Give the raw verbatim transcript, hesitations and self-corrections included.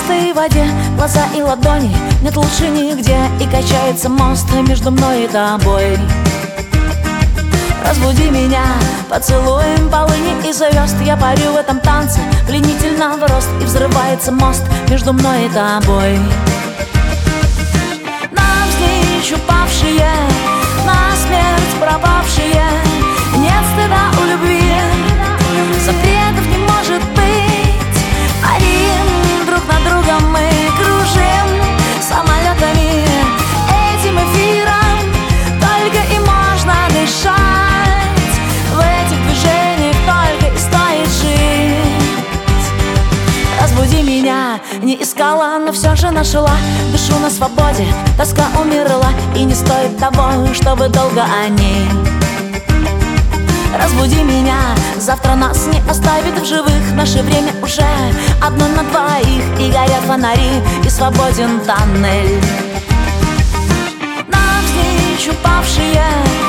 чистой воде глаза и ладони, нет лучше нигде. И качается мост между мной и тобой. Разбуди меня поцелуем полыни и звезд. Я парю в этом танце, пленительно в рост. И взрывается мост между мной и тобой. Навзничь упавшие, насмерть пропавшие, нет стыда у любви, запретов не может быть. Парим друг над другом, мы кружим самолетами, этим эфиром только и можно дышать. В этих движениях только и стоит жить. Разбуди меня, не искала, но все же нашла. Дышу на свободе, тоска умерла, и не стоит того, чтобы долго о ней. Разбуди меня, завтра нас не оставит в живых. Наше время уже одно на двоих, и горят фонари, и свободен тоннель. Навзничь упавшие,